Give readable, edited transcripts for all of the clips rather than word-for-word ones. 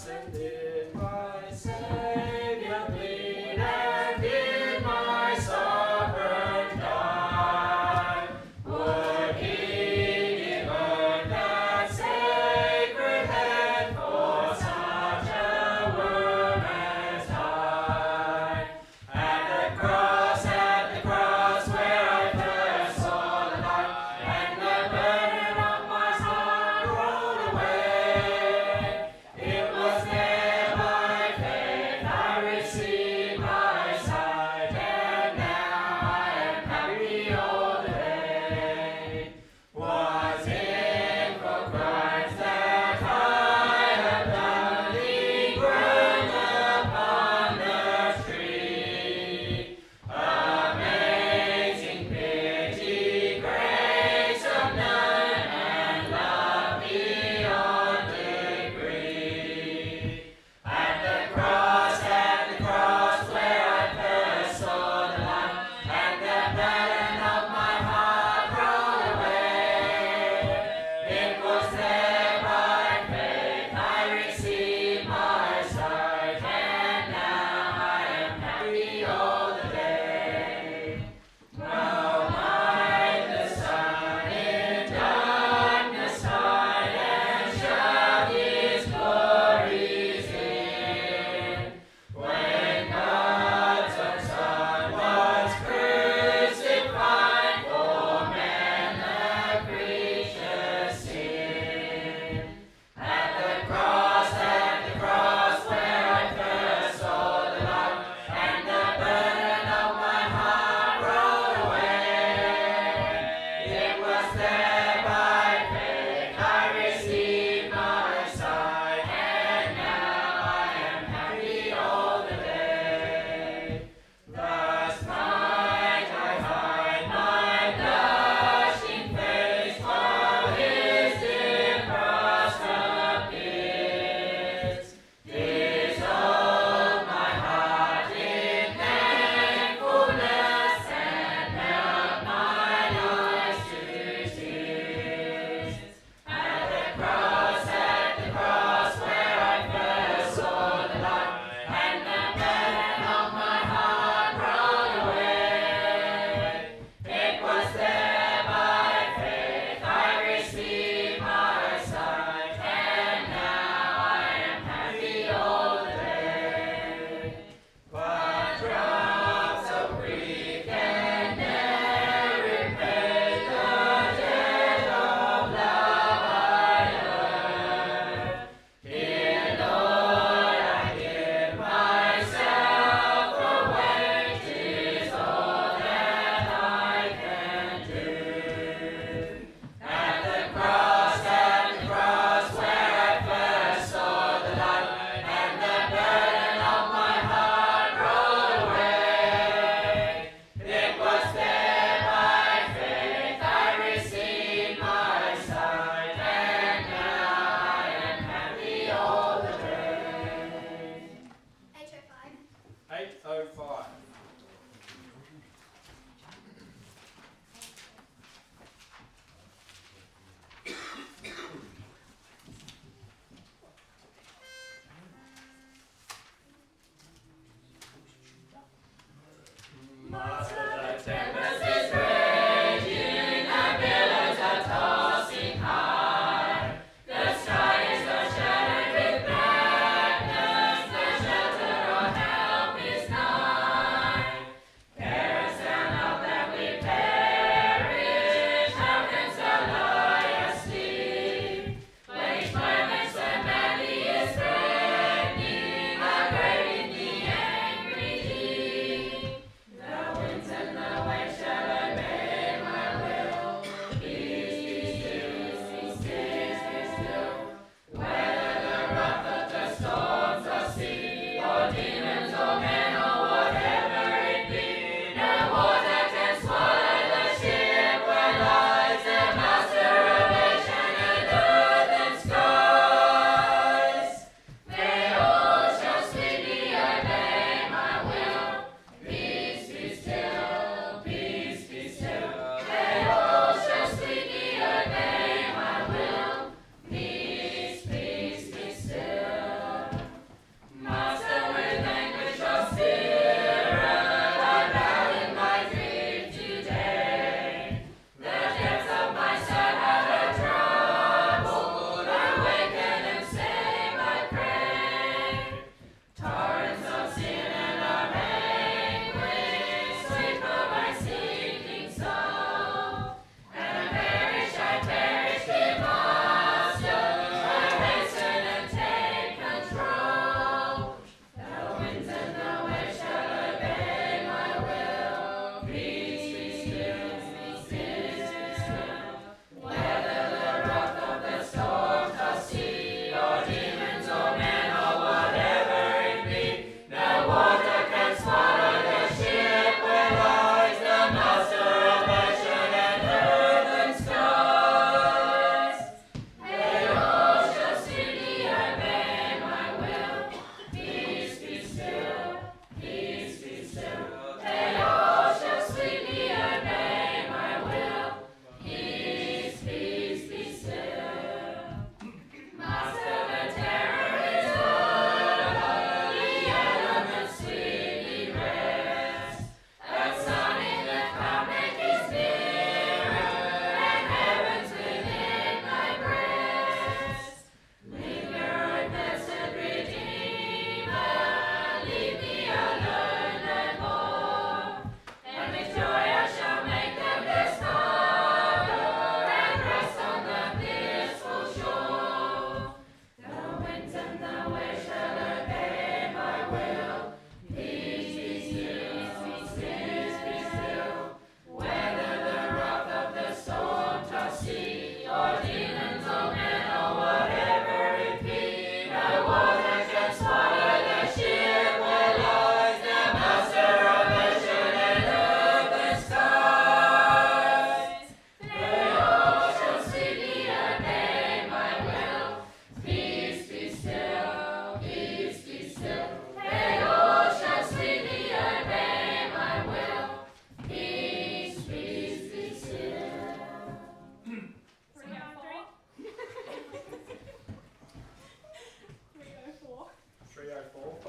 and did my Savior bleed, and did my sovereign die? Would he given that sacred head for such a worm as I? At the cross where I first saw the light, and the burden of my heart rolled away, it was there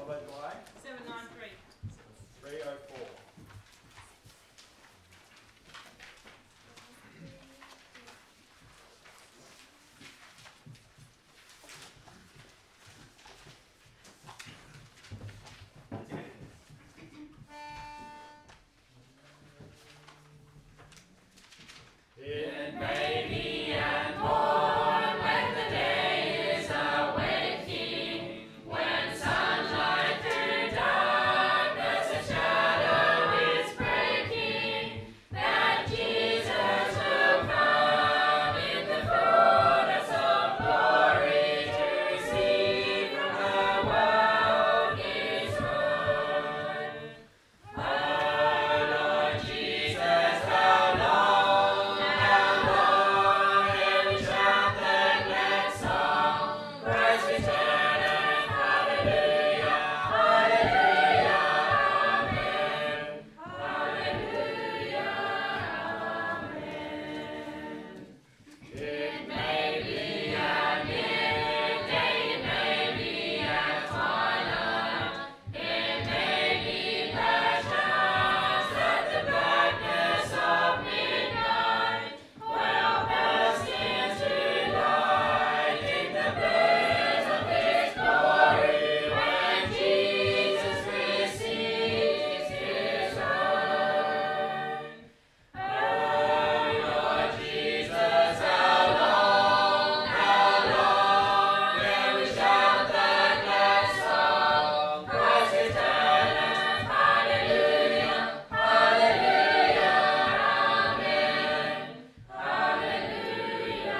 followed by 793. 304. It may be and morn when the day is awaking, when sunlight through darkness a shadow is breaking, that Jesus will come in the fullness of glory to receive from the world his own. Oh Lord Jesus, how long ere we shout the glad song? Christ returneth, hallelujah, hallelujah, amen. Hallelujah, amen. It may be at midday, it may be at twilight, it may be perchance that the blackness of midnight will burst into light in the blaze of his glory when Jesus receives his own. Oh Lord Jesus, how long ere we shout the glad song? Christ returneth, hallelujah, hallelujah, amen. Hallelujah,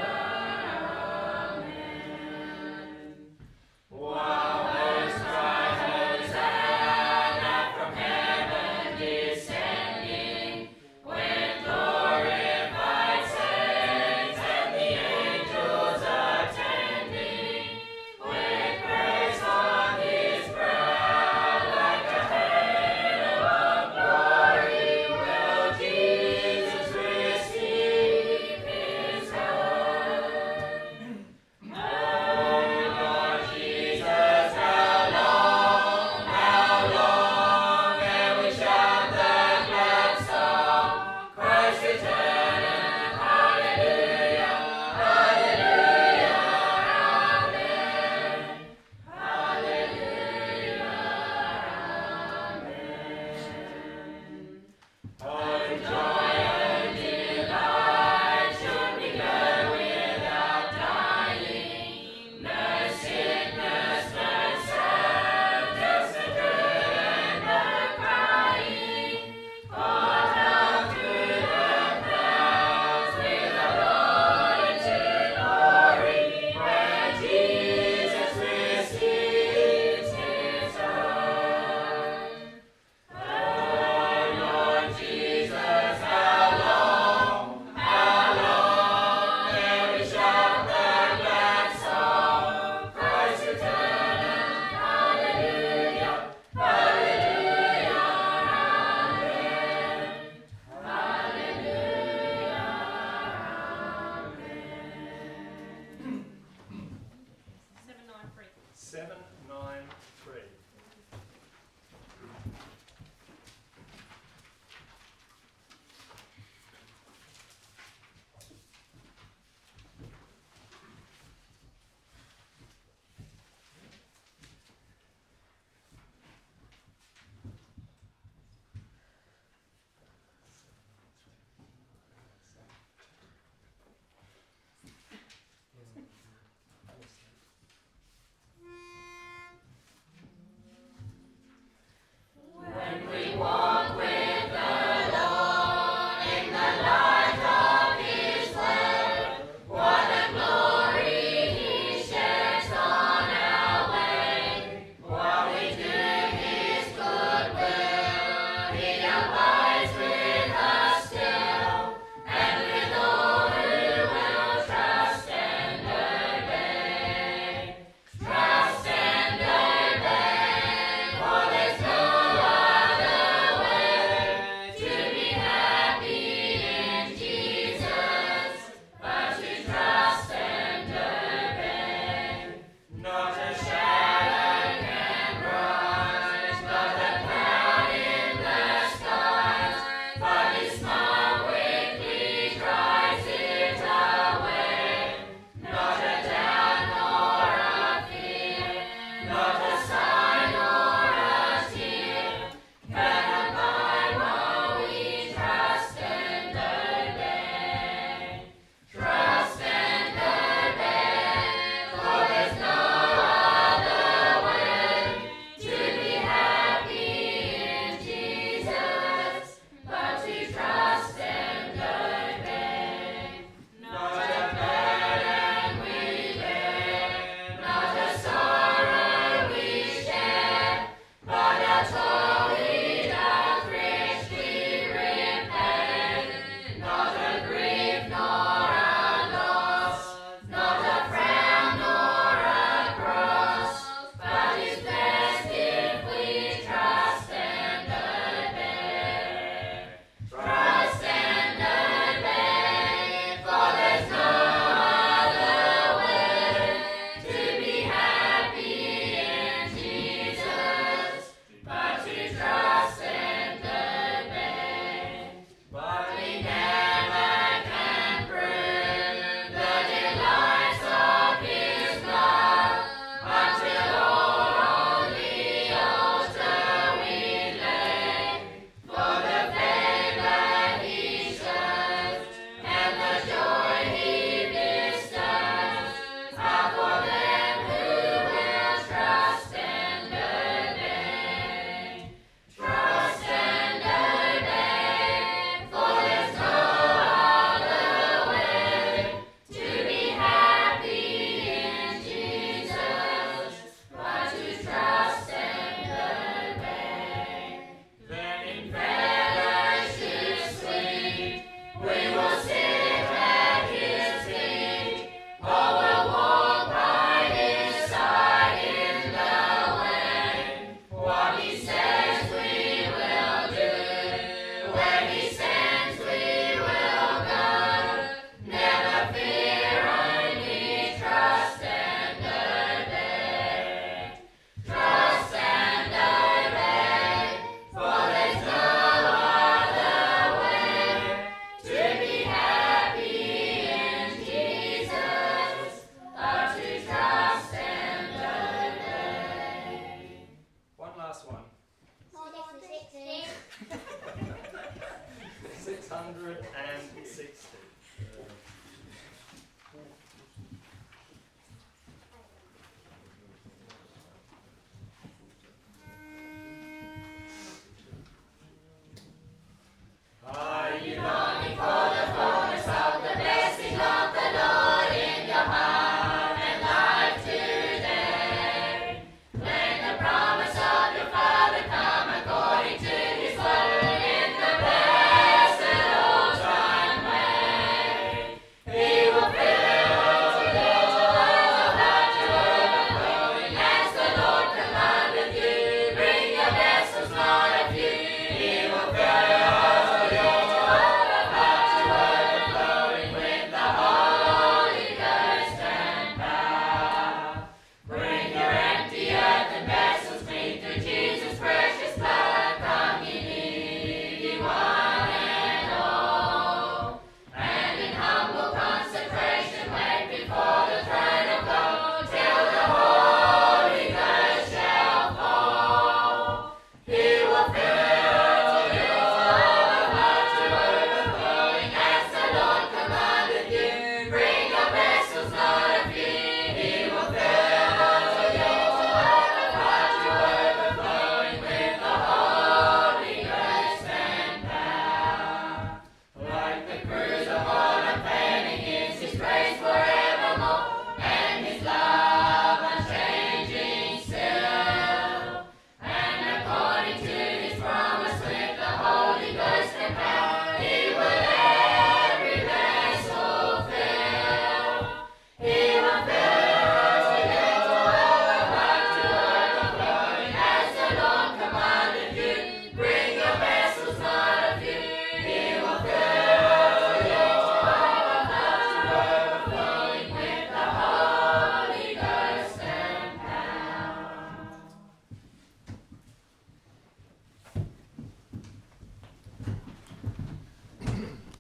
amen. While hosts cry Hosanna from heaven descending, with glorified saints and the angels attending, with praise on his brow like a halo of glory, will Jesus receive his own. Oh Lord Jesus, how long ere we shout the glad song? Christ returneth, hallelujah, hallelujah, amen. Hallelujah, amen. Oh joy, oh delight, should we go without dying? No sickness, no sorrow, just the good and no crying. For down through the clouds with our Lord into glory, where Jesus receives his own. Oh Lord Jesus, how long ere we shout the glad song? Christ returneth, hallelujah, hallelujah, amen. Hallelujah, amen. 793. 793.